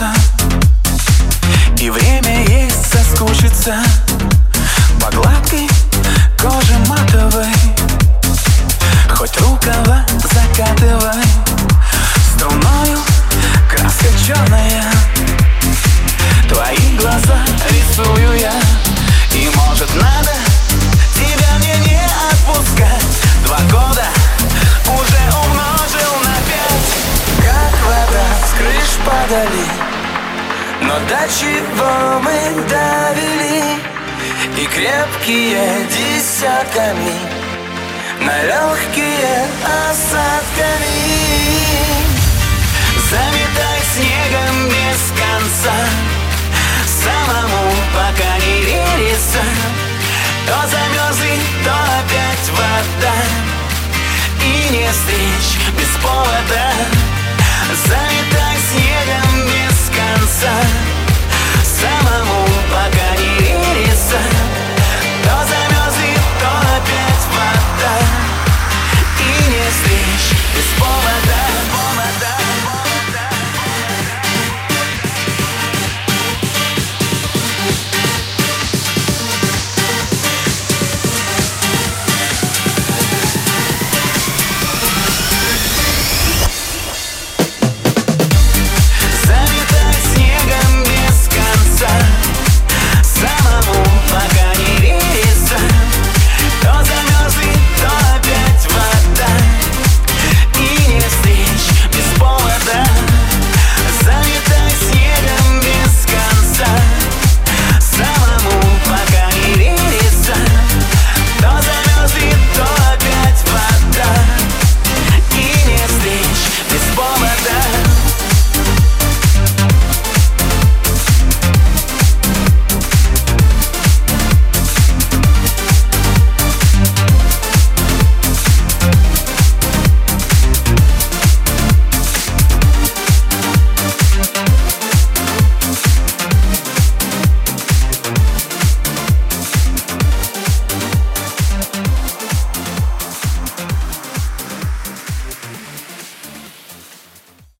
хочется, и время есть соскучиться по гладкой коже матовой. Хоть рукава закатывай, струною краска черная. Твои глаза рисую я, и может надо тебя мне не отпускать. 2 года уже умножил на 5. Как вода с крыш падали, но до чего мы довели, и крепкие десятками, на легкие осадками. Заметай снегом без конца, самому пока не верится. То замерзли, то опять вода, и не встреч без повода.